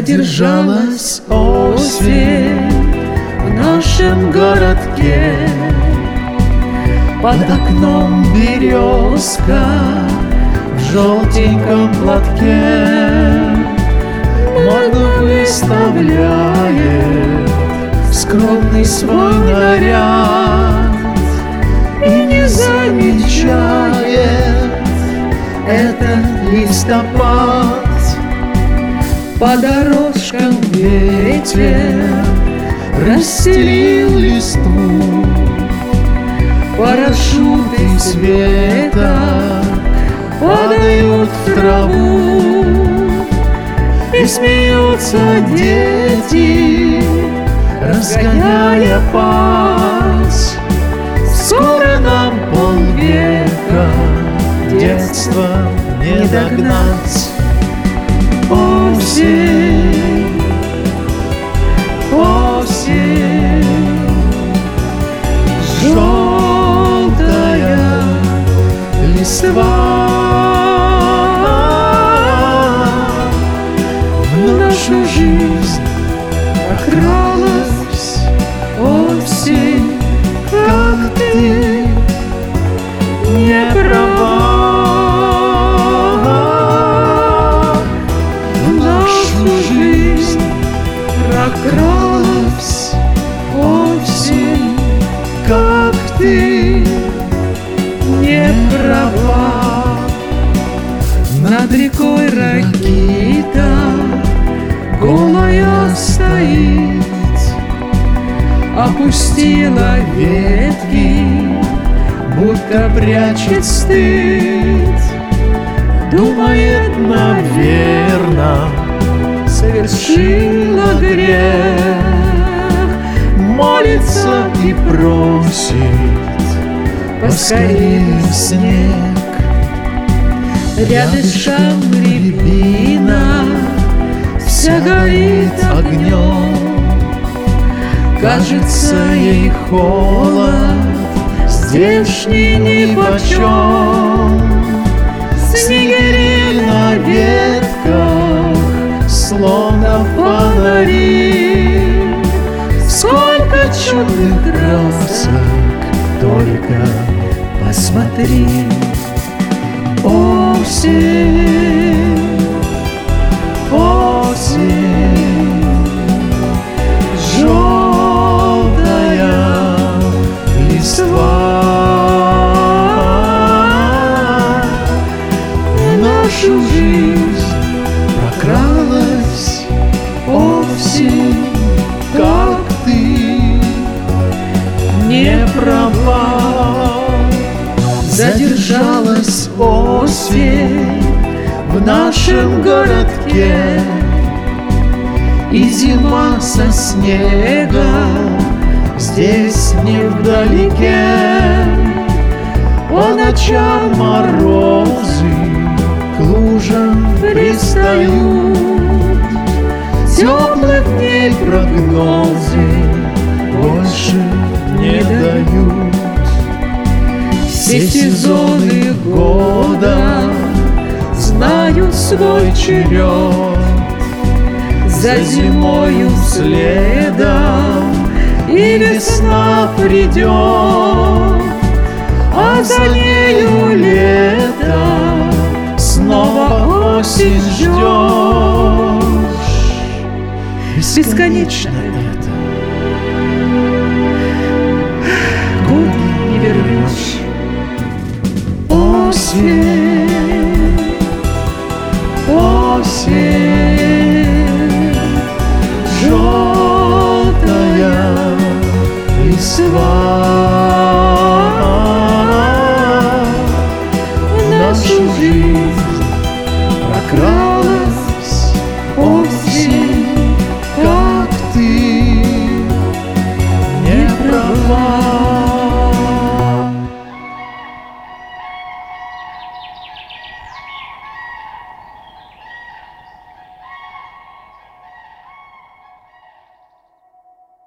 Задержалась осень в нашем городке. Под окном березка в желтеньком платке моду выставляет скромный свой наряд и не замечает этот листопад. По дорожкам ветер расстелил листву, парашюты света падают в траву, и смеются дети, разгоняя пасть. Скоро нам полвека, детства не догнать. Осень, осень, желтая листва в нашу жизнь прокралась осень, как ты не права. Прокралась осень, как ты не права. Над рекой Ракита голая стоит, опустила ветки, будто прячет стыд. Думает, наверно, совершила грех, молится и просит поскорее снег. Рядышком рябина вся горит огнем, кажется, ей холод здешний нипочем. Снегири на ветках словно фонари, сколько чудных красок, только посмотри. Осень, осень, желтая листва в нашу жизнь прокралась осень, как ты не права. Задержалась осень в нашем городке, и зима со снегом здесь невдалеке. По ночам морозы к лужам пристают, теплых дней прогнозы больше не дают. Все сезоны года знают свой черед, за зимою следом и весна придет, а за нею лето, снова осень ждешь. Бесконечно это, годы не вернешь. Осень, осень, желтая листва